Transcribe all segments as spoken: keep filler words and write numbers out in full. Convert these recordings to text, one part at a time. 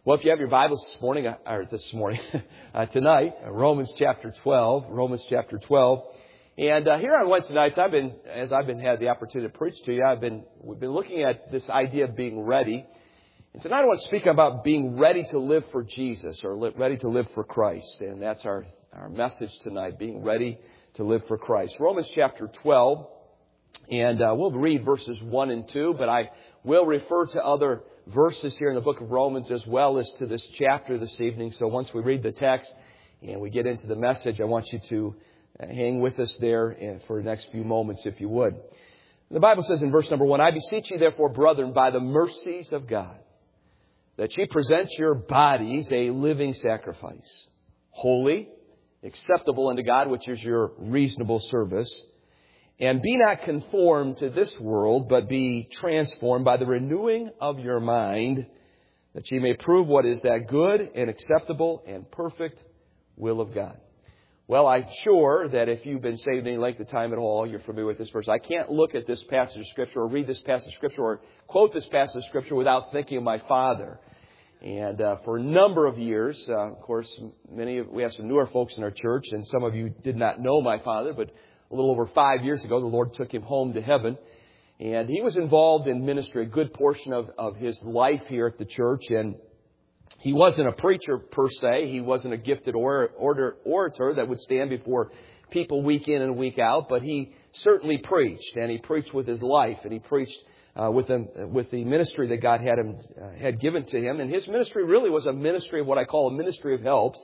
Well, if you have your Bibles this morning, or this morning, uh, tonight, uh, Romans chapter twelve, Romans chapter twelve. And uh, here on Wednesday nights, I've been, as I've been had the opportunity to preach to you, I've been, we've been looking at this idea of being ready. And tonight I want to speak about being ready to live for Jesus, or li- ready to live for Christ. And that's our, our message tonight, being ready to live for Christ. Romans chapter twelve, and uh, we'll read verses one and two, but I will refer to other verses here in the book of Romans as well as to this chapter this evening. So once we read the text and we get into the message, I want you to hang with us there for the next few moments, if you would. The Bible says in verse number one, I beseech you therefore, brethren, by the mercies of God, that ye present your bodies a living sacrifice, holy, acceptable unto God, which is your reasonable service. And be not conformed to this world, but be transformed by the renewing of your mind, that ye may prove what is that good and acceptable and perfect will of God. Well, I'm sure that if you've been saved any length of time at all, you're familiar with this verse. I can't look at this passage of Scripture or read this passage of Scripture or quote this passage of Scripture without thinking of my father. And uh, for a number of years, uh, of course, many of, we have some newer folks in our church, and some of you did not know my father, but a little over five years ago, the Lord took him home to heaven. And he was involved in ministry a good portion of, of his life here at the church. And he wasn't a preacher per se. He wasn't a gifted or, or, orator that would stand before people week in and week out. But he certainly preached. And he preached with his life. And he preached uh, with, the, with the ministry that God had, him, uh, had given to him. And his ministry really was a ministry of what I call a ministry of helps.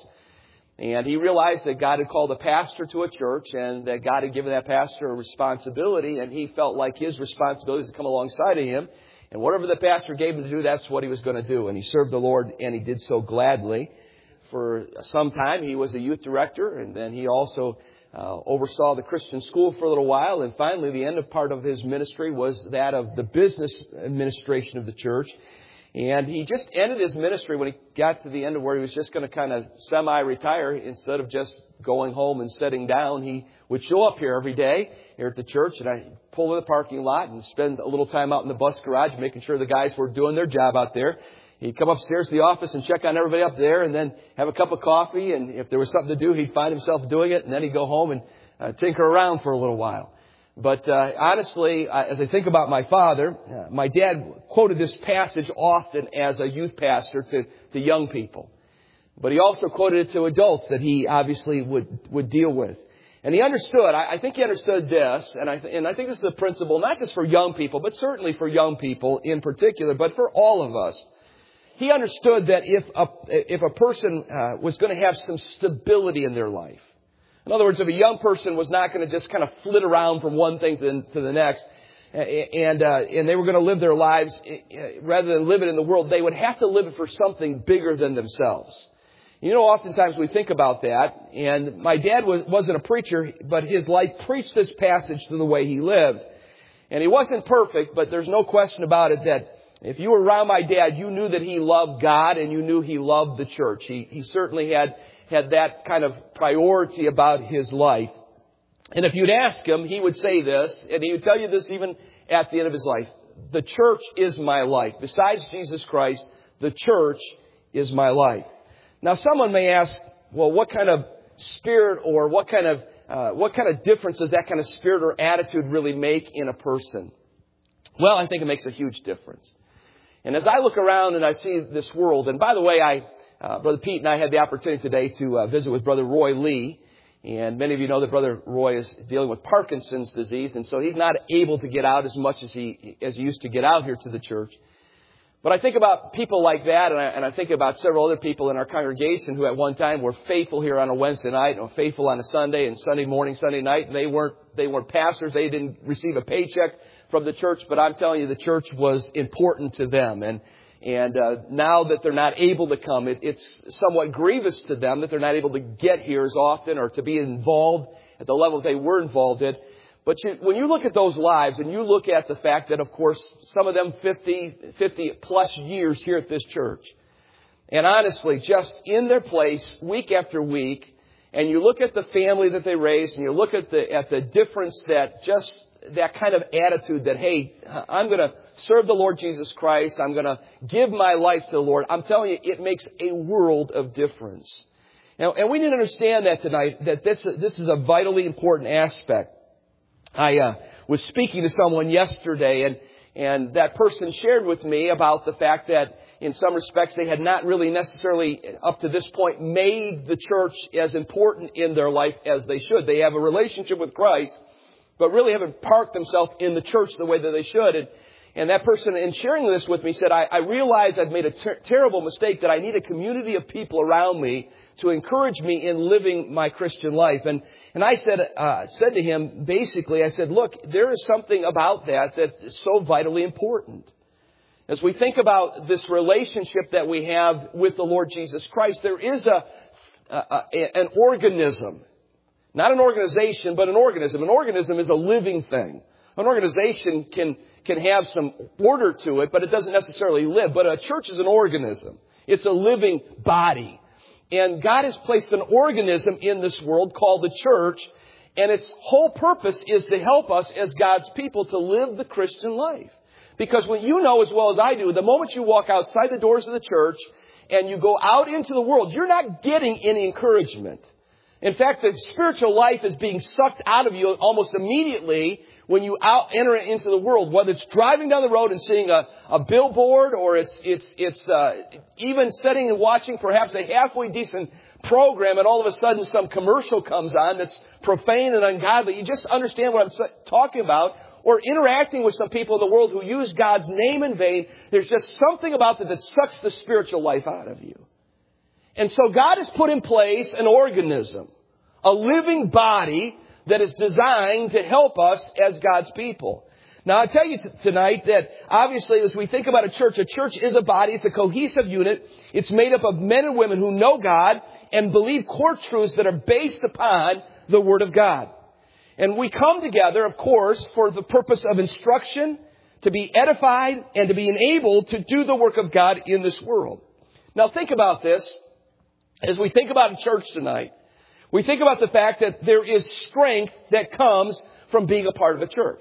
And he realized that God had called a pastor to a church and that God had given that pastor a responsibility. And he felt like his responsibilities had come alongside of him. And whatever the pastor gave him to do, that's what he was going to do. And he served the Lord, and he did so gladly. For some time, he was a youth director. And then he also uh, oversaw the Christian school for a little while. And finally, the end of part of his ministry was that of the business administration of the church. And he just ended his ministry when he got to the end of where he was just going to kind of semi-retire. Instead of just going home and sitting down, he would show up here every day here at the church. And I pull in the parking lot and spend a little time out in the bus garage, making sure the guys were doing their job out there. He'd come upstairs to the office and check on everybody up there and then have a cup of coffee. And if there was something to do, he'd find himself doing it. And then he'd go home and uh, tinker around for a little while. But uh, honestly, uh, as I think about my father, uh, my dad quoted this passage often as a youth pastor to, to young people. But he also quoted it to adults that he obviously would, would deal with. And he understood, I, I think he understood this, and I, th- and I think this is the principle, not just for young people, but certainly for young people in particular, but for all of us. He understood that if a, if a person uh, was going to have some stability in their life, in other words, if a young person was not going to just kind of flit around from one thing to, to the next, and uh, and they were going to live their lives, rather than live it in the world, they would have to live it for something bigger than themselves. You know, oftentimes we think about that, and my dad was, wasn't a preacher, but his life preached this passage to the way he lived. And he wasn't perfect, but there's no question about it that if you were around my dad, you knew that he loved God and you knew he loved the church. He, he certainly had... had that kind of priority about his life. And if you'd ask him, he would say this, and he would tell you this even at the end of his life. The church is my life. Besides Jesus Christ, the church is my life. Now, someone may ask, well, what kind of spirit or what kind of uh, what kind of difference does that kind of spirit or attitude really make in a person? Well, I think it makes a huge difference. And as I look around and I see this world, and by the way, I Uh, Brother Pete and I had the opportunity today to uh, visit with Brother Roy Lee. And many of you know that Brother Roy is dealing with Parkinson's disease. And so he's not able to get out as much as he as he used to get out here to the church. But I think about people like that. And I, and I think about several other people in our congregation who at one time were faithful here on a Wednesday night or faithful on a Sunday and Sunday morning, Sunday night. And they weren't, they weren't pastors. They didn't receive a paycheck from the church. But I'm telling you, the church was important to them. And And uh, now that they're not able to come, it, it's somewhat grievous to them that they're not able to get here as often or to be involved at the level they were involved in. But you, when you look at those lives and you look at the fact that, of course, some of them fifty, fifty plus years here at this church, and honestly, just in their place week after week, and you look at the family that they raised, and you look at the at the difference that just that kind of attitude that, hey, I'm going to serve the Lord Jesus Christ. I'm going to give my life to the Lord. I'm telling you, it makes a world of difference. Now, and we need to understand that tonight, that this, this is a vitally important aspect. I uh, was speaking to someone yesterday, and, and that person shared with me about the fact that in some respects they had not really necessarily, up to this point, made the church as important in their life as they should. They have a relationship with Christ, but really haven't parked themselves in the church the way that they should. And, and that person, in sharing this with me, said, I, I realize I've made a ter- terrible mistake, that I need a community of people around me to encourage me in living my Christian life. And and I said uh, said to him, basically, I said, look, there is something about that that's so vitally important. As we think about this relationship that we have with the Lord Jesus Christ, there is a, a, a an organism. Not an organization, but an organism. An organism is a living thing. An organization can can have some order to it, but it doesn't necessarily live. But a church is an organism. It's a living body. And God has placed an organism in this world called the church, and its whole purpose is to help us as God's people to live the Christian life. Because when you know as well as I do, the moment you walk outside the doors of the church and you go out into the world, you're not getting any encouragement. In fact, the spiritual life is being sucked out of you almost immediately when you out enter into the world, whether it's driving down the road and seeing a, a billboard, or it's it's it's uh, even sitting and watching perhaps a halfway decent program, and all of a sudden some commercial comes on that's profane and ungodly. You just understand what I'm talking about. Or interacting with some people in the world who use God's name in vain. There's just something about that that sucks the spiritual life out of you. And so God has put in place an organism, a living body that is designed to help us as God's people. Now, I tell you t- tonight that obviously as we think about a church, a church is a body. It's a cohesive unit. It's made up of men and women who know God and believe core truths that are based upon the Word of God. And we come together, of course, for the purpose of instruction, to be edified, and to be enabled to do the work of God in this world. Now, think about this. As we think about a church tonight, we think about the fact that there is strength that comes from being a part of a church.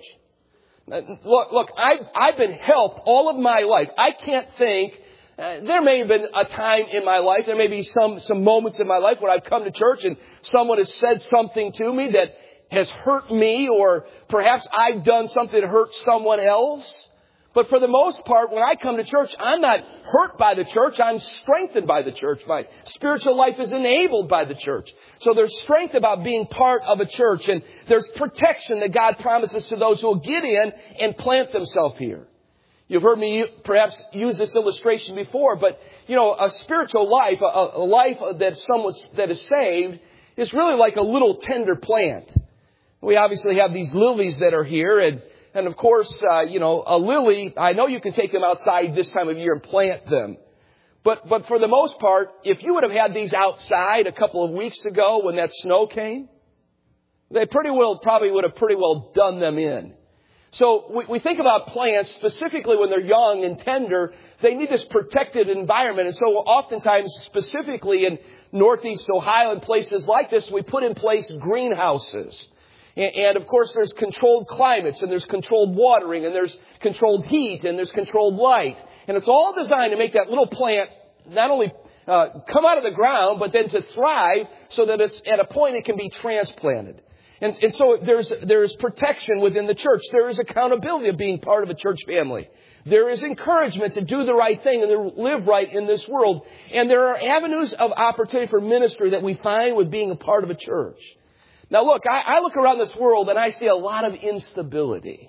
Look, look, I've, I've been helped all of my life. I can't think, uh, there may have been a time in my life, there may be some, some moments in my life where I've come to church and someone has said something to me that has hurt me, or perhaps I've done something to hurt someone else. But for the most part, when I come to church, I'm not hurt by the church. I'm strengthened by the church. My spiritual life is enabled by the church. So there's strength about being part of a church. And there's protection that God promises to those who will get in and plant themselves here. You've heard me perhaps use this illustration before, but, you know, a spiritual life, a, a life that someone that is saved, is really like a little tender plant. We obviously have these lilies that are here, and And of course, uh, you know, a lily, I know you can take them outside this time of year and plant them. But but for the most part, if you would have had these outside a couple of weeks ago when that snow came, they pretty well probably would have pretty well done them in. So we, we think about plants, specifically when they're young and tender, they need this protected environment. And so oftentimes, specifically in Northeast Ohio and places like this, we put in place greenhouses. And, of course, there's controlled climates, and there's controlled watering, and there's controlled heat, and there's controlled light. And it's all designed to make that little plant not only uh, come out of the ground, but then to thrive so that it's at a point it can be transplanted. And, and so there's there's protection within the church. There is accountability of being part of a church family. There is encouragement to do the right thing and to live right in this world. And there are avenues of opportunity for ministry that we find with being a part of a church. Now, look, I, I look around this world and I see a lot of instability.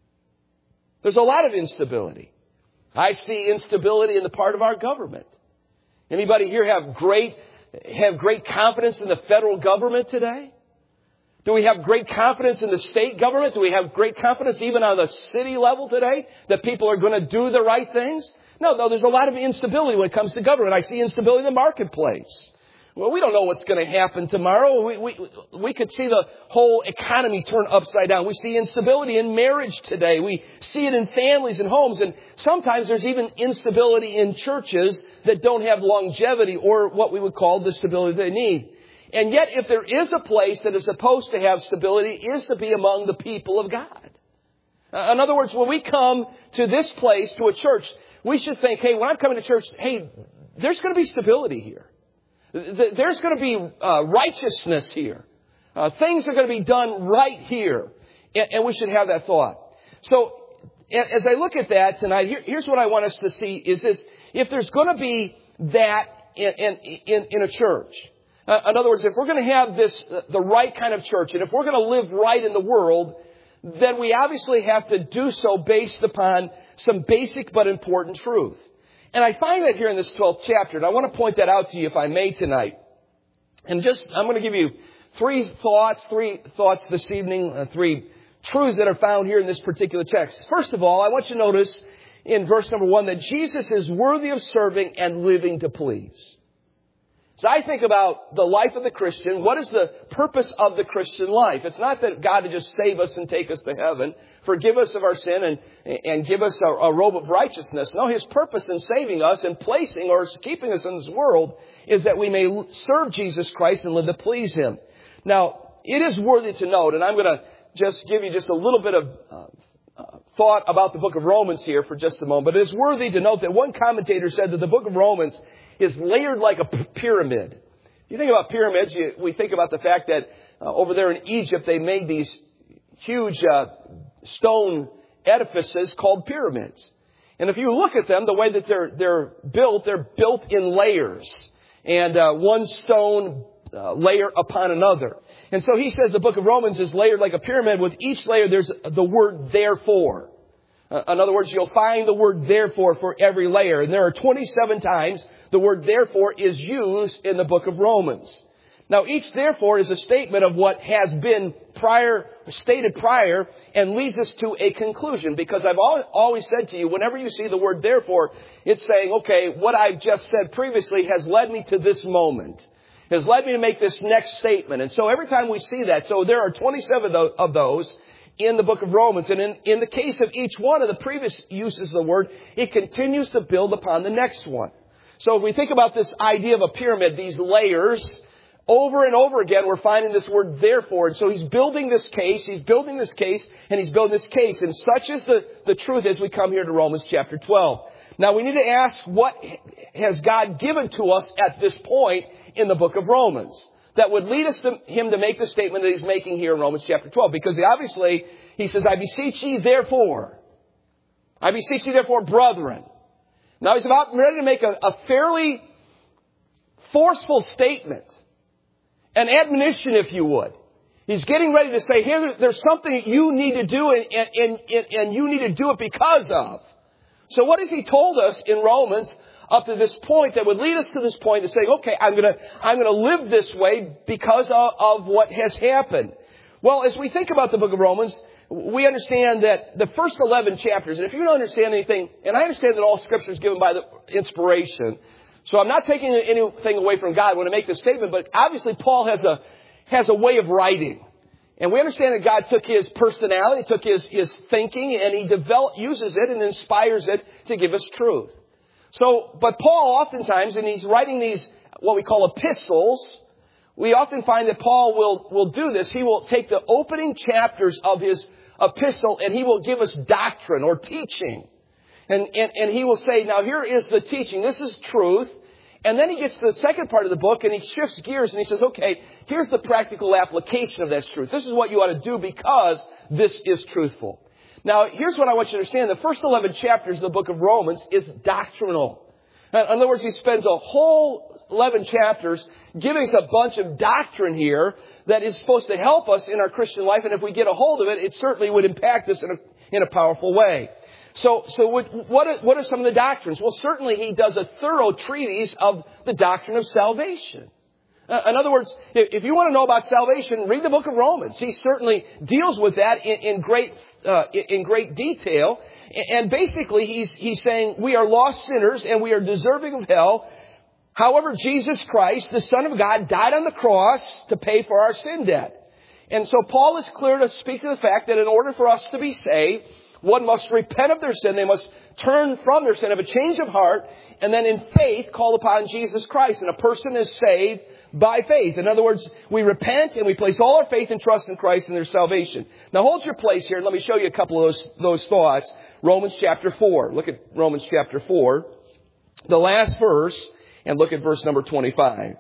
There's a lot of instability. I see instability in the part of our government. Anybody here have great, have great confidence in the federal government today? Do we have great confidence in the state government? Do we have great confidence even on the city level today that people are going to do the right things? No, no, there's a lot of instability when it comes to government. I see instability in the marketplace. Well, we don't know what's going to happen tomorrow. We, we, we could see the whole economy turn upside down. We see instability in marriage today. We see it in families and homes. And sometimes there's even instability in churches that don't have longevity or what we would call the stability they need. And yet, if there is a place that is supposed to have stability, it is to be among the people of God. Uh, in other words, when we come to this place, to a church, we should think, hey, when I'm coming to church, hey, there's going to be stability here. There's going to be uh, righteousness here. Uh, things are going to be done right here. And, and we should have that thought. So as I look at that tonight, here, here's what I want us to see is this. If there's going to be that in, in, in a church, uh, in other words, if we're going to have this, uh, the right kind of church, and if we're going to live right in the world, then we obviously have to do so based upon some basic but important truth. And I find that here in this twelfth chapter, and I want to point that out to you if I may tonight. And just, I'm going to give you three thoughts, three thoughts this evening, uh, three truths that are found here in this particular text. First of all, I want you to notice in verse number one that Jesus is worthy of serving and living to please. So I think about the life of the Christian. What is the purpose of the Christian life? It's not that God to just save us and take us to heaven, forgive us of our sin and, and give us a, a robe of righteousness. No, His purpose in saving us and placing or keeping us in this world is that we may serve Jesus Christ and live to please Him. Now, it is worthy to note, and I'm going to just give you just a little bit of uh, uh, thought about the book of Romans here for just a moment. But it is worthy to note that one commentator said that the book of Romans is layered like a p- pyramid. If you think about pyramids, you, we think about the fact that uh, over there in Egypt, they made these huge uh, stone edifices called pyramids. And if you look at them, the way that they're they're built, they're built in layers. And uh, one stone uh, layer upon another. And so he says the book of Romans is layered like a pyramid. With each layer, there's the word therefore. Uh, in other words, you'll find the word therefore for every layer. And there are twenty-seven times the word therefore is used in the book of Romans. Now, each therefore is a statement of what has been prior, stated prior, and leads us to a conclusion. Because I've always said to you, whenever you see the word therefore, it's saying, okay, what I've just said previously has led me to this moment. Has led me to make this next statement. And so every time we see that, so there are twenty-seven of those in the book of Romans. And in, in the case of each one of the previous uses of the word, it continues to build upon the next one. So if we think about this idea of a pyramid, these layers, over and over again, we're finding this word therefore. And so he's building this case, he's building this case, and he's building this case. And such is the, the truth as we come here to Romans chapter twelve. Now we need to ask, what has God given to us at this point in the book of Romans that would lead us to him to make the statement that he's making here in Romans chapter twelve? Because obviously, he says, I beseech ye therefore. I beseech ye therefore, brethren. Now he's about ready to make a, a fairly forceful statement. An admonition, if you would. He's getting ready to say, here, there's something you need to do, and, and, and, and you need to do it because of. So what has he told us in Romans up to this point that would lead us to this point to say, okay, I'm going to I'm going to live this way because of, of what has happened? Well, as we think about the book of Romans, we understand that the first eleven chapters, and if you don't understand anything, and I understand that all Scripture is given by the inspiration, so I'm not taking anything away from God when I make this statement, but obviously Paul has a has a way of writing. And we understand that God took his personality, took his, his thinking, and he develop, uses it and inspires it to give us truth. So, but Paul oftentimes, and he's writing these, what we call epistles, we often find that Paul will, will do this. He will take the opening chapters of his epistle and he will give us doctrine or teaching. And, and, and he will say, now here is the teaching. This is truth. And then he gets to the second part of the book and he shifts gears and he says, okay, here's the practical application of that truth. This is what you ought to do because this is truthful. Now, here's what I want you to understand. The first eleven chapters of the book of Romans is doctrinal. In other words, he spends a whole eleven chapters giving us a bunch of doctrine here that is supposed to help us in our Christian life. And if we get a hold of it, it certainly would impact us in a, in a powerful way. So, so what, what, are, what are some of the doctrines? Well, certainly he does a thorough treatise of the doctrine of salvation. Uh, in other words, if, if you want to know about salvation, read the book of Romans. He certainly deals with that in, in great, uh, in great detail. And basically he's, he's saying we are lost sinners and we are deserving of hell. However, Jesus Christ, the Son of God, died on the cross to pay for our sin debt. And so Paul is clear to speak to the fact that in order for us to be saved, One must repent of their sin. They must turn from their sin, have a change of heart, and then in faith call upon Jesus Christ. And a person is saved by faith. In other words, we repent and we place all our faith and trust in Christ and their salvation. Now hold your place here and let me show you a couple of those, those thoughts. Romans chapter four. Look at Romans chapter four. The last verse, and look at verse number twenty-five.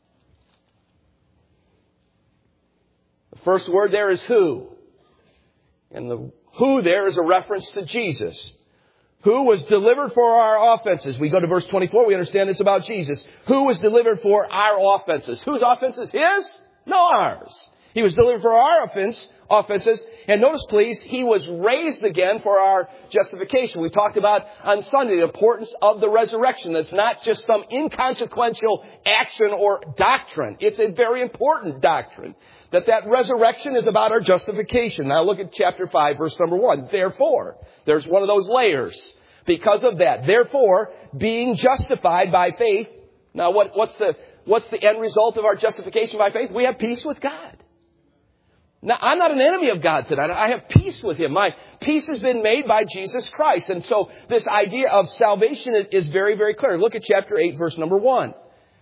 The first word there is who. And the who there is a reference to Jesus. Who was delivered for our offenses. We go to verse twenty-four, we understand it's about Jesus. Who was delivered for our offenses. Whose offenses? His? No, ours. He was delivered for our offense, offenses. And notice, please, He was raised again for our justification. We talked about on Sunday the importance of the resurrection. That's not just some inconsequential action or doctrine. It's a very important doctrine. That that resurrection is about our justification. Now look at chapter five, verse number one. Therefore, there's one of those layers. Because of that. Therefore, being justified by faith. Now what, what's the, what's the end result of our justification by faith? We have peace with God. Now, I'm not an enemy of God tonight. I have peace with Him. My peace has been made by Jesus Christ. And so this idea of salvation is, is very, very clear. Look at chapter eight, verse number one.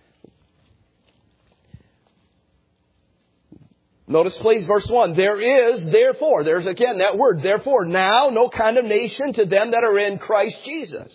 Notice, please, verse one. There is, therefore, there's again that word, therefore, now no condemnation to them that are in Christ Jesus.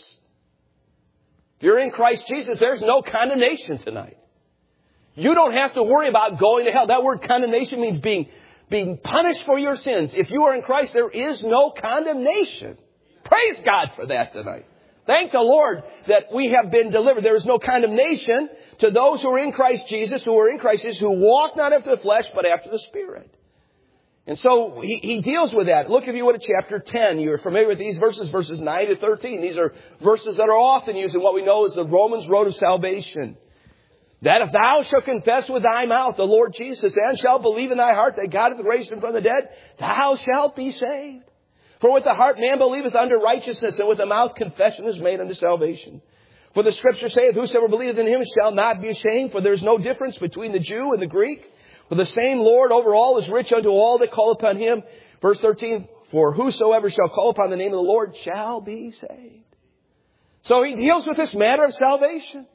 If you're in Christ Jesus, there's no condemnation tonight. You don't have to worry about going to hell. That word condemnation means being Being punished for your sins. If you are in Christ, there is no condemnation. Praise God for that tonight. Thank the Lord that we have been delivered. There is no condemnation to those who are in Christ Jesus, who are in Christ Jesus, who walk not after the flesh, but after the Spirit. And so he, he deals with that. Look, if you would, at chapter ten. You're familiar with these verses, verses nine to thirteen. These are verses that are often used in what we know as the Romans road of salvation. That if thou shalt confess with thy mouth the Lord Jesus, and shalt believe in thy heart that God hath raised him from the dead, thou shalt be saved. For with the heart man believeth unto righteousness, and with the mouth confession is made unto salvation. For the Scripture saith, whosoever believeth in him shall not be ashamed, for there is no difference between the Jew and the Greek. For the same Lord over all is rich unto all that call upon him. Verse thirteen, for whosoever shall call upon the name of the Lord shall be saved. So he deals with this matter of salvation.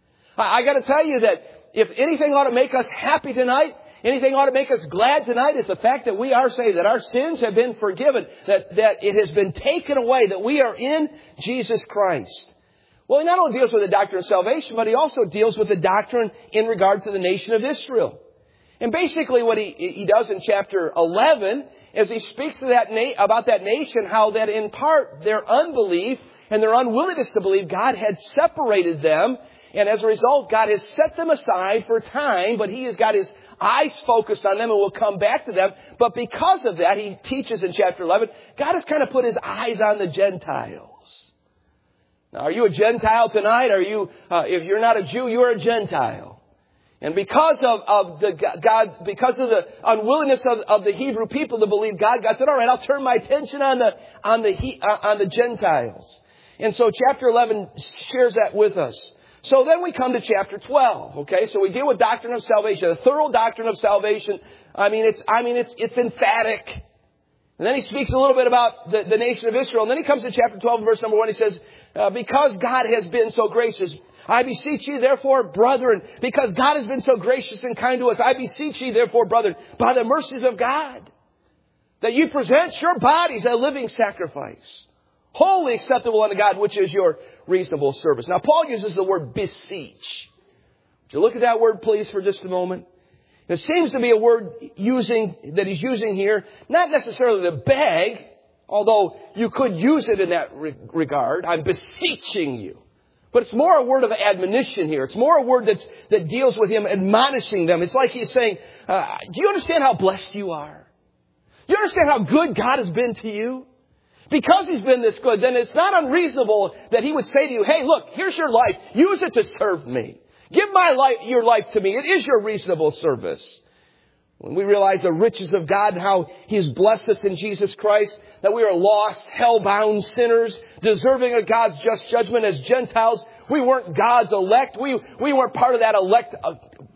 I got to tell you that if anything ought to make us happy tonight, anything ought to make us glad tonight, is the fact that we are saved, that our sins have been forgiven, that, that it has been taken away, that we are in Jesus Christ. Well, he not only deals with the doctrine of salvation, but he also deals with the doctrine in regard to the nation of Israel. And basically what he, he does in chapter eleven is he speaks to that na- about that nation, how that in part their unbelief and their unwillingness to believe, God had separated them. And as a result, God has set them aside for time, but He has got His eyes focused on them and will come back to them. But because of that, He teaches in chapter eleven, God has kind of put His eyes on the Gentiles. Now, are you a Gentile tonight? Are you, uh, if you're not a Jew, you're a Gentile. And because of, of the God, because of the unwillingness of, of the Hebrew people to believe God, God said, all right, I'll turn my attention on the, on the, uh, on the Gentiles. And so chapter eleven shares that with us. So then we come to chapter twelve, okay? So we deal with doctrine of salvation, a thorough doctrine of salvation. I mean, it's, I mean, it's, it's emphatic. And then he speaks a little bit about the, the nation of Israel. And then he comes to chapter twelve, verse number one. He says, uh, because God has been so gracious, I beseech you, therefore, brethren, because God has been so gracious and kind to us, I beseech you, therefore, brethren, by the mercies of God, that you present your bodies a living sacrifice, wholly acceptable unto God, which is your reasonable service. Now, Paul uses the word beseech. Would you look at that word, please, for just a moment? It seems to be a word using that he's using here, not necessarily to beg, although you could use it in that re- regard. I'm beseeching you. But it's more a word of admonition here. It's more a word that's, that deals with him admonishing them. It's like he's saying, uh, do you understand how blessed you are? Do you understand how good God has been to you? Because He's been this good, then it's not unreasonable that He would say to you, hey, look, here's your life. Use it to serve me. Give my life, your life to me. It is your reasonable service. When we realize the riches of God and how He has blessed us in Jesus Christ, that we are lost, hell-bound sinners, deserving of God's just judgment as Gentiles. We weren't God's elect. We, we weren't part of that elect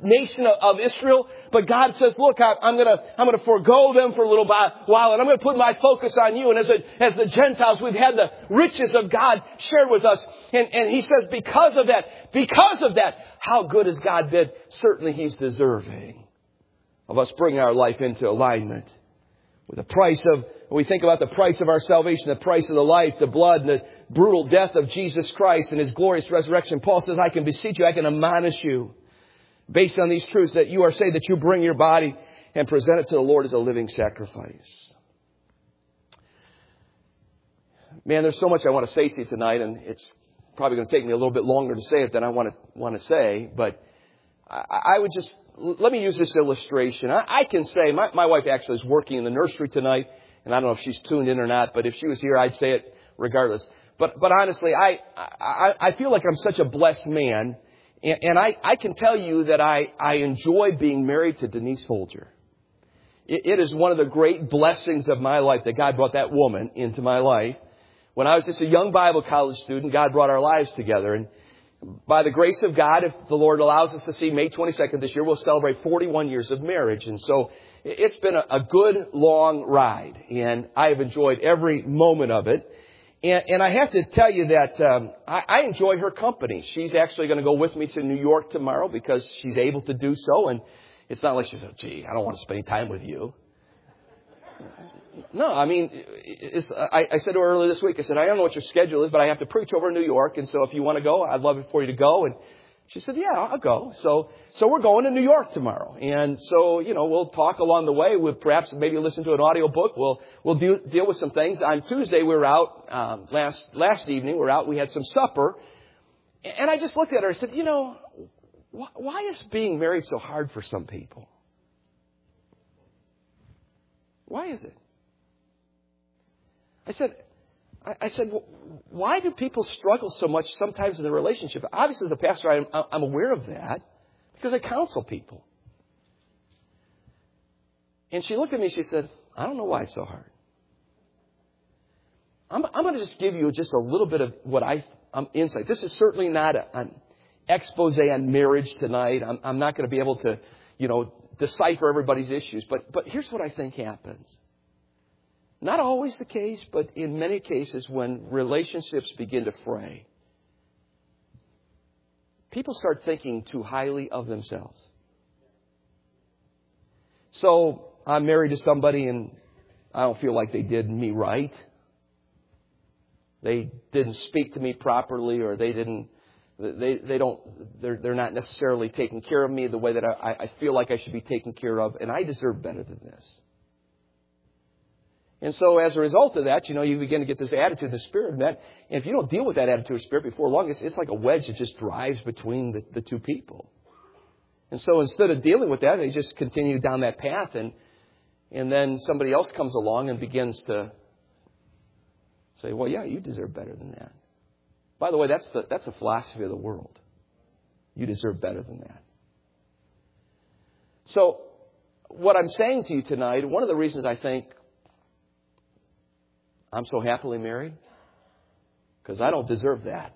nation of Israel. But God says, look, I, I'm going to I'm going to forego them for a little while, and I'm going to put my focus on you. And as, a, as the Gentiles, we've had the riches of God shared with us. And, and He says, because of that, because of that, how good has God been? Certainly He's deserving of us bringing our life into alignment with the price of, when we think about the price of our salvation, the price of the life, the blood, and the brutal death of Jesus Christ and His glorious resurrection. Paul says, I can beseech you, I can admonish you, based on these truths, that you are saved, that you bring your body and present it to the Lord as a living sacrifice. Man, there's so much I want to say to you tonight, and it's probably going to take me a little bit longer to say it than I want to want to say, but I, I would just, let me use this illustration. I, I can say, my, my wife actually is working in the nursery tonight, and I don't know if she's tuned in or not, but if she was here, I'd say it regardless. But but honestly, I I, I feel like I'm such a blessed man, and, and I, I can tell you that I, I enjoy being married to Denise Folger. It, it is one of the great blessings of my life that God brought that woman into my life. When I was just a young Bible college student, God brought our lives together. And by the grace of God, if the Lord allows us to see May twenty-second this year, we'll celebrate forty-one years of marriage. And so it's been a, a good, long ride. And I have enjoyed every moment of it. And, and I have to tell you that um, I, I enjoy her company. She's actually going to go with me to New York tomorrow because she's able to do so. And it's not like she's like, gee, I don't want to spend time with you. No, I mean, it's, I, I said to her earlier this week, I said, I don't know what your schedule is, but I have to preach over in New York. And so if you want to go, I'd love it for you to go. And she said, yeah, I'll go. So, so we're going to New York tomorrow. And so, you know, we'll talk along the way. We'll perhaps maybe listen to an audio book. We'll, we'll deal, deal with some things. On Tuesday, we were out, um, last, last evening, we were out, we had some supper. And I just looked at her and said, you know, wh- why is being married so hard for some people? Why is it? I said, I, I said, well, why do people struggle so much sometimes in the relationship? Obviously, as a pastor, I'm, I'm aware of that because I counsel people. And she looked at me and she said, I don't know why it's so hard. I'm, I'm going to just give you just a little bit of what I, um, insight. This is certainly not a, an expose on marriage tonight. I'm, I'm not going to be able to, you know, decipher everybody's issues. But, but here's what I think happens. Not always the case, but in many cases when relationships begin to fray, people start thinking too highly of themselves. So I'm married to somebody and I don't feel like they did me right. They didn't speak to me properly, or they didn't, they, they don't, they're, they're not necessarily taking care of me the way that I, I feel like I should be taken care of, and I deserve better than this. And so as a result of that, you know, you begin to get this attitude, the spirit of that. And if you don't deal with that attitude of spirit before long, it's, it's like a wedge that just drives between the, the two people. And so instead of dealing with that, they just continue down that path. And, and then somebody else comes along and begins to say, well, yeah, you deserve better than that. By the way, that's the, that's the philosophy of the world. You deserve better than that. So what I'm saying to you tonight, one of the reasons I think I'm so happily married, because I don't deserve that.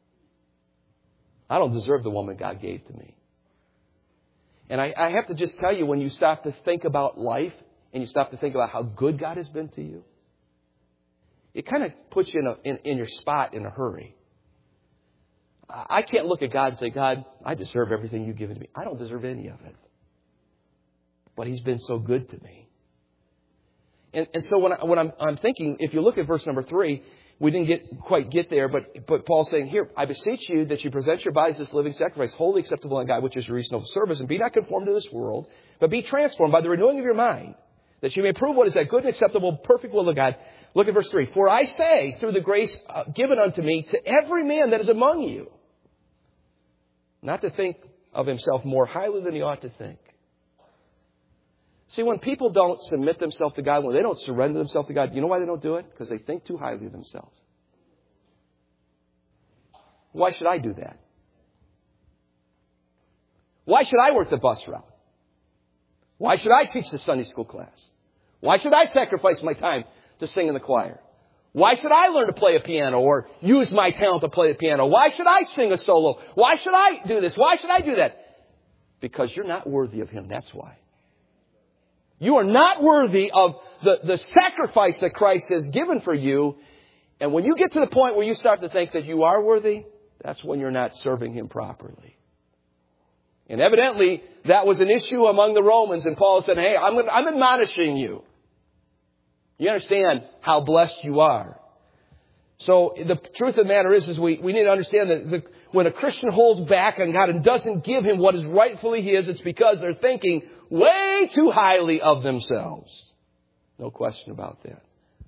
I don't deserve the woman God gave to me. And I, I have to just tell you, when you stop to think about life and you stop to think about how good God has been to you, it kind of puts you in, a, in, in your spot in a hurry. I can't look at God and say, God, I deserve everything you've given to me. I don't deserve any of it. But He's been so good to me. And, and so when, I, when I'm, I'm thinking, if you look at verse number three, we didn't get quite get there, but, but Paul's saying here, I beseech you that you present your bodies as living sacrifice, wholly acceptable unto God, which is your reasonable service, and be not conformed to this world, but be transformed by the renewing of your mind, that you may prove what is that good and acceptable, perfect will of God. Look at verse three. For I say, through the grace uh, given unto me, to every man that is among you, not to think of himself more highly than he ought to think. See, when people don't submit themselves to God, when they don't surrender themselves to God, you know why they don't do it? Because they think too highly of themselves. Why should I do that? Why should I work the bus route? Why should I teach the Sunday school class? Why should I sacrifice my time to sing in the choir? Why should I learn to play a piano or use my talent to play the piano? Why should I sing a solo? Why should I do this? Why should I do that? Because you're not worthy of Him. That's why. You are not worthy of the, the sacrifice that Christ has given for you. And when you get to the point where you start to think that you are worthy, that's when you're not serving Him properly. And evidently, that was an issue among the Romans. And Paul said, hey, I'm, I'm admonishing you. You understand how blessed you are. So the truth of the matter is, is we, we need to understand that the, when a Christian holds back on God and doesn't give Him what is rightfully His, it's because they're thinking way too highly of themselves. No question about that.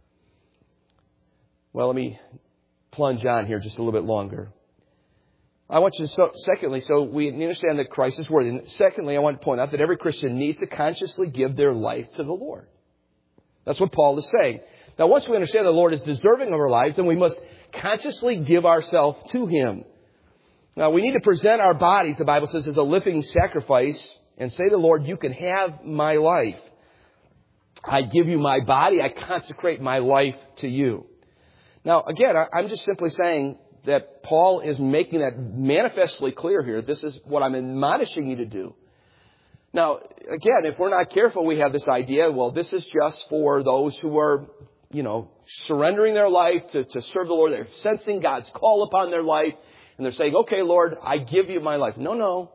Well, let me plunge on here just a little bit longer. I want you to, so, secondly, so we understand that Christ is worthy. And secondly, I want to point out that every Christian needs to consciously give their life to the Lord. That's what Paul is saying. Now, once we understand the Lord is deserving of our lives, then we must consciously give ourselves to Him. Now, we need to present our bodies, the Bible says, as a living sacrifice and say to the Lord, you can have my life. I give you my body. I consecrate my life to you. Now, again, I'm just simply saying that Paul is making that manifestly clear here. This is what I'm admonishing you to do. Now, again, if we're not careful, we have this idea, well, this is just for those who are, you know, surrendering their life to, to serve the Lord. They're sensing God's call upon their life. And they're saying, okay, Lord, I give you my life. No, no.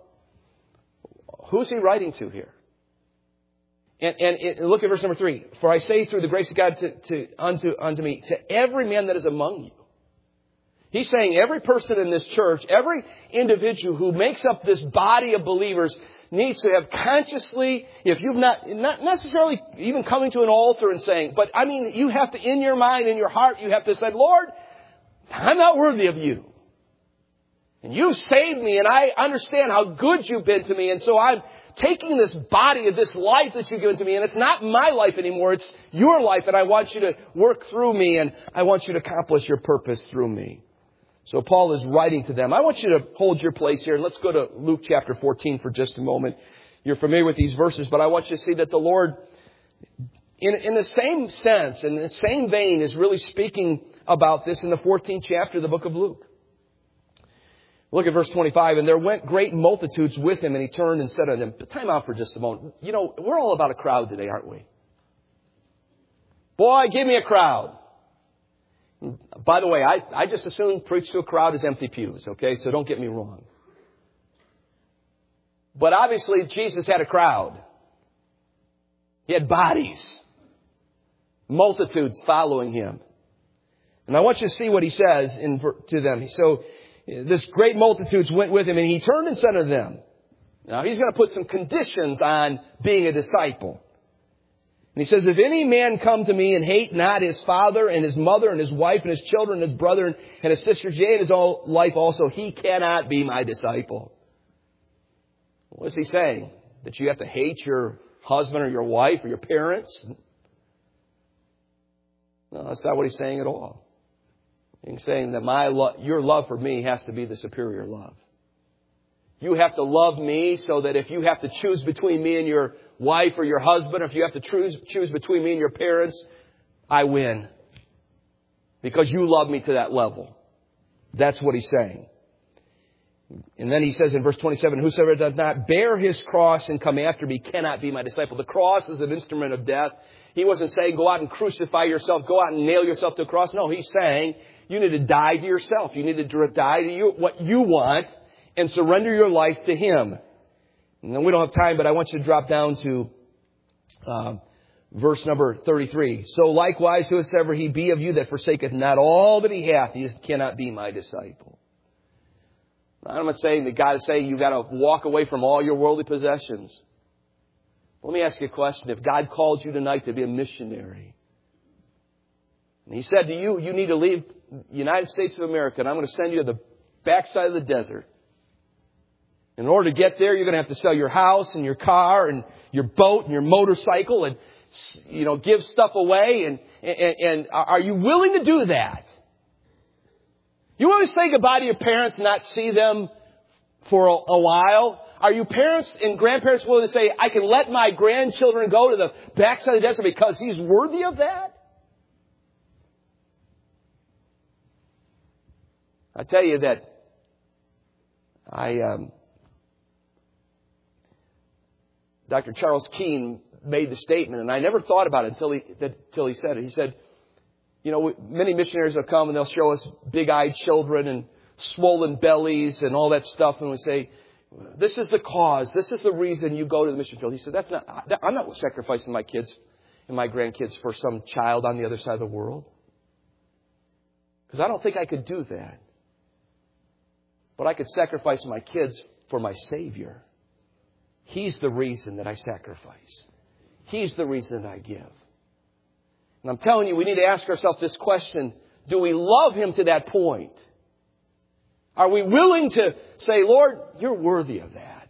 Who's he writing to here? And, and, and look at verse number three. For I say through the grace of God to, to, unto, unto me, to every man that is among you. He's saying every person in this church, every individual who makes up this body of believers needs to have consciously, if you've not, not necessarily even coming to an altar and saying, but I mean, you have to, in your mind, in your heart, you have to say, Lord, I'm not worthy of you. And you've saved me and I understand how good you've been to me. And so I'm taking this body of this life that you've given to me, and it's not my life anymore. It's your life, and I want you to work through me, and I want you to accomplish your purpose through me. So Paul is writing to them. I want you to hold your place here, and let's go to Luke chapter fourteen for just a moment. You're familiar with these verses, but I want you to see that the Lord, in, in the same sense, in the same vein, is really speaking about this in the fourteenth chapter of the book of Luke. Look at verse twenty-five. And there went great multitudes with him, and he turned and said unto them, time out for just a moment. You know, we're all about a crowd today, aren't we? Boy, give me a crowd. By the way, I, I just assume preach to a crowd is empty pews, okay? So don't get me wrong. But obviously, Jesus had a crowd. He had bodies. Multitudes following him. And I want you to see what he says in, to them. So, this great multitudes went with him, and he turned and said to them. Now, he's going to put some conditions on being a disciple. And he says, if any man come to me and hate not his father and his mother and his wife and his children and his brother and his sisters, yea, and his own life also, he cannot be my disciple. What is he saying? That you have to hate your husband or your wife or your parents? No, that's not what he's saying at all. He's saying that my lo- your love for me has to be the superior love. You have to love me so that if you have to choose between me and your wife or your husband, or if you have to choose, choose between me and your parents, I win. Because you love me to that level. That's what he's saying. And then he says in verse twenty-seven, whosoever does not bear his cross and come after me cannot be my disciple. The cross is an instrument of death. He wasn't saying go out and crucify yourself, go out and nail yourself to a cross. No, he's saying you need to die to yourself. You need to die to you, what you want, and surrender your life to him. And then we don't have time, but I want you to drop down to uh, verse number thirty-three. So likewise, whosoever he be of you that forsaketh not all that he hath, he cannot be my disciple. I'm not saying that God is saying you've got to walk away from all your worldly possessions. Let me ask you a question. If God called you tonight to be a missionary, and he said to you, you need to leave the United States of America, and I'm going to send you to the backside of the desert. In order to get there, you're going to have to sell your house and your car and your boat and your motorcycle and, you know, give stuff away. And, and, and are you willing to do that? You want to say goodbye to your parents and not see them for a, a while? Are you parents and grandparents willing to say, I can let my grandchildren go to the backside of the desert because he's worthy of that? I tell you that I, um, Doctor Charles Keene made the statement, and I never thought about it until he, until he said it. He said, you know, many missionaries will come and they'll show us big-eyed children and swollen bellies and all that stuff. And we say, this is the cause. This is the reason you go to the mission field. He said, that's not, I'm not sacrificing my kids and my grandkids for some child on the other side of the world. Because I don't think I could do that. But I could sacrifice my kids for my Savior. He's the reason that I sacrifice. He's the reason that I give. And I'm telling you, we need to ask ourselves this question. Do we love Him to that point? Are we willing to say, Lord, you're worthy of that?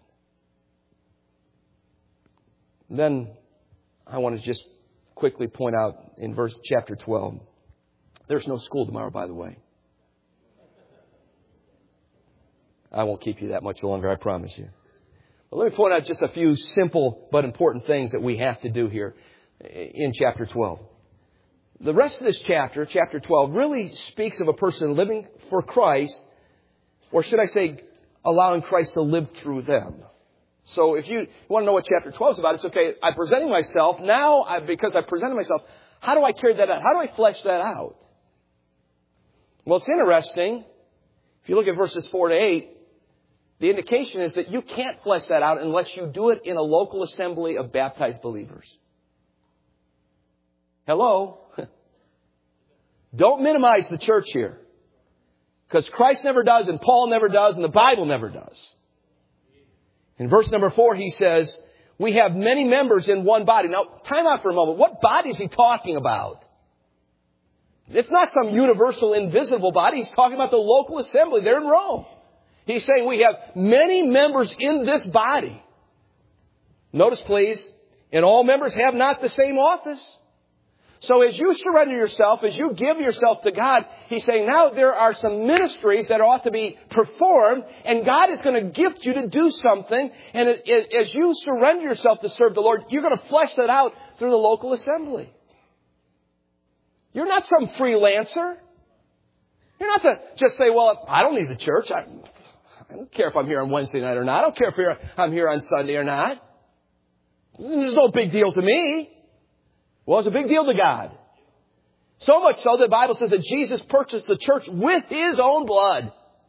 And then I want to just quickly point out in verse chapter twelve. There's no school tomorrow, by the way. I won't keep you that much longer, I promise you. But let me point out just a few simple but important things that we have to do here in chapter twelve. The rest of this chapter, chapter twelve, really speaks of a person living for Christ, or should I say, allowing Christ to live through them. So if you want to know what chapter twelve is about, it's okay. I'm presenting myself. Now, I, because I presented myself, how do I carry that out? How do I flesh that out? Well, it's interesting. If you look at verses four to eight, the indication is that you can't flesh that out unless you do it in a local assembly of baptized believers. Hello? Don't minimize the church here. Because Christ never does, and Paul never does, and the Bible never does. In verse number four, he says, we have many members in one body. Now, time out for a moment. What body is he talking about? It's not some universal, invisible body. He's talking about the local assembly there in Rome. He's saying we have many members in this body. Notice, please, and all members have not the same office. So as you surrender yourself, as you give yourself to God, He's saying now there are some ministries that ought to be performed, and God is going to gift you to do something. And as you surrender yourself to serve the Lord, you're going to flesh that out through the local assembly. You're not some freelancer. You're not to just say, well, I don't need the church. I, I don't care if I'm here on Wednesday night or not. I don't care if I'm here on Sunday or not. There's no big deal to me. Well, it's a big deal to God. So much so that the Bible says that Jesus purchased the church with His own blood.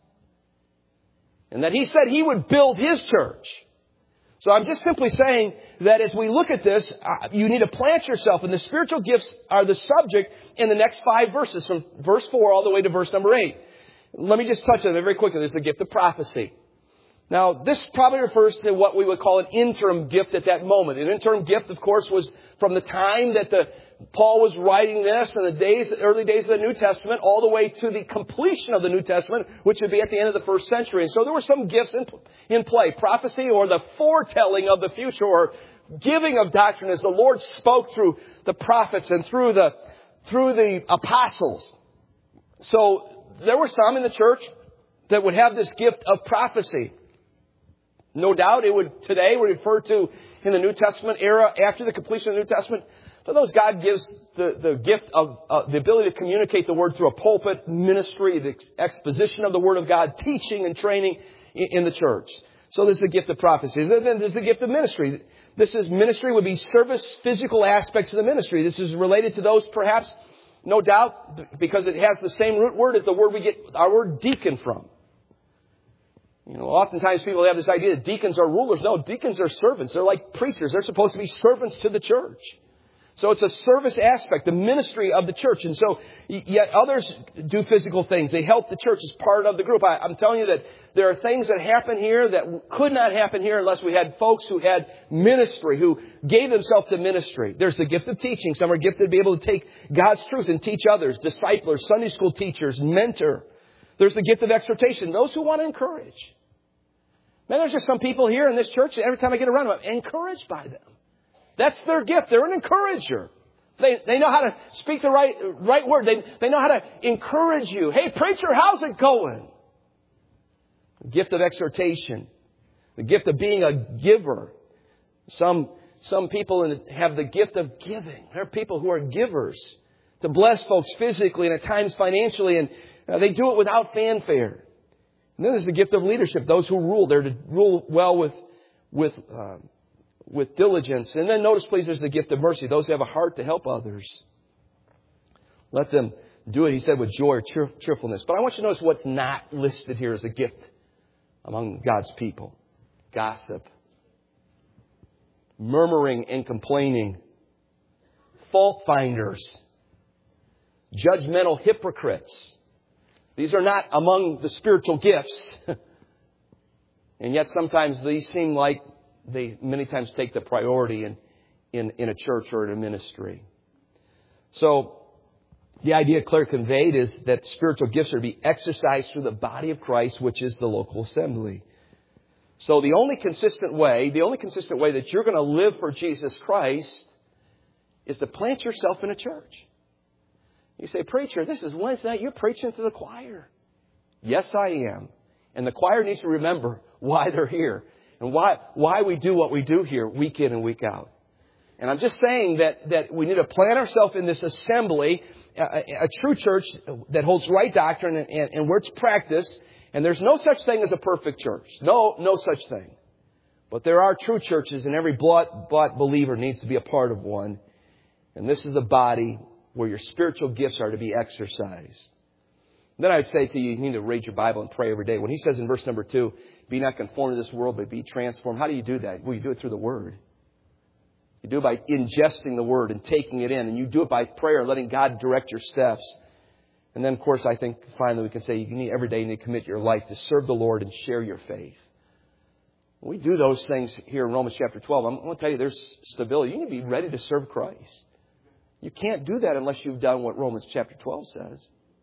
And that He said He would build His church. So I'm just simply saying that as we look at this, uh, you need to plant yourself. And the spiritual gifts are the subject in the next five verses, from verse four all the way to verse number eight. Let me just touch on it very quickly. There's the gift of prophecy. Now, this probably refers to what we would call an interim gift at that moment. An interim gift, of course, was from the time that the Paul was writing this in the days, early days of the New Testament, all the way to the completion of the New Testament, which would be at the end of the first century. And so there were some gifts in, in play. Prophecy, or the foretelling of the future, or giving of doctrine as the Lord spoke through the prophets and through the, through the apostles. So there were some in the church that would have this gift of prophecy. No doubt it would today would refer to in the New Testament era, after the completion of the New Testament. For those, God gives the, the gift of uh, the ability to communicate the Word through a pulpit, ministry, the ex- exposition of the Word of God, teaching and training in, in the church. So there's the gift of prophecy. Then there's the gift of ministry. This is ministry would be service, physical aspects of the ministry. This is related to those perhaps, no doubt, because it has the same root word as the word we get our word deacon from. You know, oftentimes people have this idea that deacons are rulers. No, deacons are servants. They're like preachers. They're supposed to be servants to the church. So it's a service aspect, the ministry of the church. And so yet others do physical things. They help the church as part of the group. I, I'm telling you that there are things that happen here that could not happen here unless we had folks who had ministry, who gave themselves to ministry. There's the gift of teaching. Some are gifted to be able to take God's truth and teach others. Disciplers, Sunday school teachers, mentor. There's the gift of exhortation. Those who want to encourage. Man, there's just some people here in this church, every time I get around them, I'm encouraged by them. That's their gift. They're an encourager. They they know how to speak the right right word. They they know how to encourage you. Hey, preacher, how's it going? The gift of exhortation. The gift of being a giver. Some some people have the gift of giving. There are people who are givers to bless folks physically and at times financially, and uh, they do it without fanfare. And then there's the gift of leadership. Those who rule, they're to rule well with with. Uh, with diligence. And then notice, please, there's the gift of mercy. Those who have a heart to help others. Let them do it, he said, with joy or cheer, cheerfulness. But I want you to notice what's not listed here as a gift among God's people. Gossip. Murmuring and complaining. Fault finders. Judgmental hypocrites. These are not among the spiritual gifts. And yet sometimes these seem like they many times take the priority in, in, in a church or in a ministry. So, the idea Claire conveyed is that spiritual gifts are to be exercised through the body of Christ, which is the local assembly. So the only consistent way, the only consistent way that you're going to live for Jesus Christ is to plant yourself in a church. You say, preacher, this is Wednesday night. You're preaching to the choir. Yes, I am. And the choir needs to remember why they're here and why, why we do what we do here week in and week out. And I'm just saying that, that we need to plant ourselves in this assembly, a, a true church that holds right doctrine and, and, and where it's practiced. And there's no such thing as a perfect church. No, no such thing. But there are true churches, and every blood-bought believer needs to be a part of one. And this is the body where your spiritual gifts are to be exercised. Then I would say to you, you need to read your Bible and pray every day. When he says in verse number two, be not conformed to this world, but be transformed. How do you do that? Well, you do it through the Word. You do it by ingesting the Word and taking it in. And you do it by prayer, letting God direct your steps. And then, of course, I think finally we can say you need every day you need to commit your life to serve the Lord and share your faith. When we do those things here in Romans chapter twelve, I'm going to tell you there's stability. You need to be ready to serve Christ. You can't do that unless you've done what Romans chapter twelve says.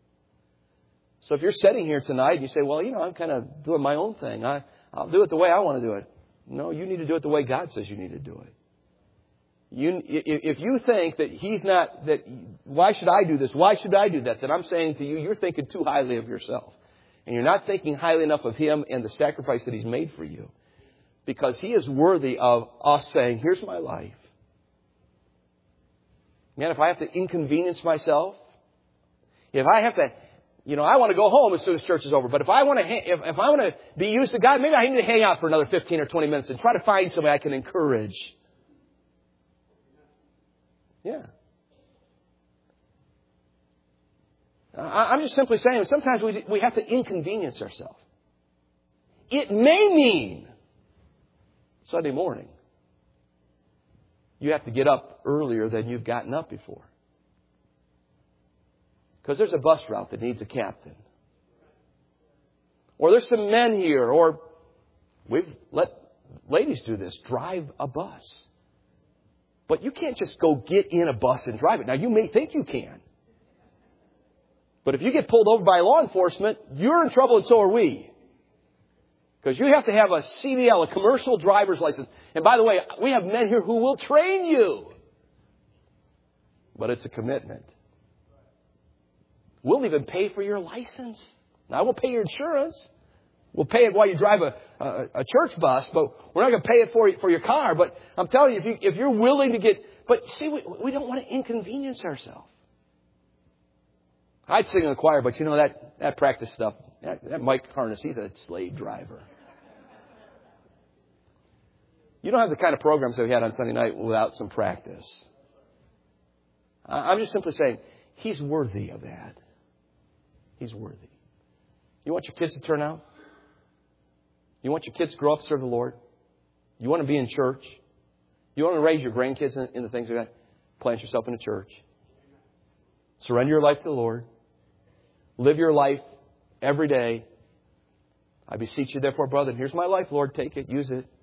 So if you're sitting here tonight and you say, well, you know, I'm kind of doing my own thing. I, I'll do it the way I want to do it. No, you need to do it the way God says you need to do it. You, if you think that He's not, that why should I do this? Why should I do that? Then I'm saying to you, you're thinking too highly of yourself. And you're not thinking highly enough of Him and the sacrifice that He's made for you. Because He is worthy of us saying, here's my life. Man, if I have to inconvenience myself, if I have to, you know, I want to go home as soon as church is over. But if I want to, if, if I want to be used to God, maybe I need to hang out for another fifteen or twenty minutes and try to find somebody I can encourage. Yeah. I'm just simply saying, sometimes we we have to inconvenience ourselves. It may mean Sunday morning you have to get up earlier than you've gotten up before. Because there's a bus route that needs a captain. Or there's some men here, or we've let ladies do this, drive a bus. But you can't just go get in a bus and drive it. Now, you may think you can. But if you get pulled over by law enforcement, you're in trouble and so are we. Because you have to have a C D L, a commercial driver's license. And by the way, we have men here who will train you. But it's a commitment. We'll even pay for your license. Now, we'll pay your insurance. We'll pay it while you drive a, a, a church bus, but we're not going to pay it for, for your car. But I'm telling you, if, you, if you're willing to get... But see, we, we don't want to inconvenience ourselves. I'd sing in the choir, but you know, that, that practice stuff, that, that Mike Harness, he's a slave driver. You don't have the kind of programs that we had on Sunday night without some practice. I'm just simply saying, He's worthy of that. He's worthy. You want your kids to turn out? You want your kids to grow up to serve the Lord? You want to be in church? You want to raise your grandkids in, in the things of God? Plant yourself in a church. Surrender your life to the Lord. Live your life every day. I beseech you, therefore, brother, here's my life, Lord. Take it. Use it.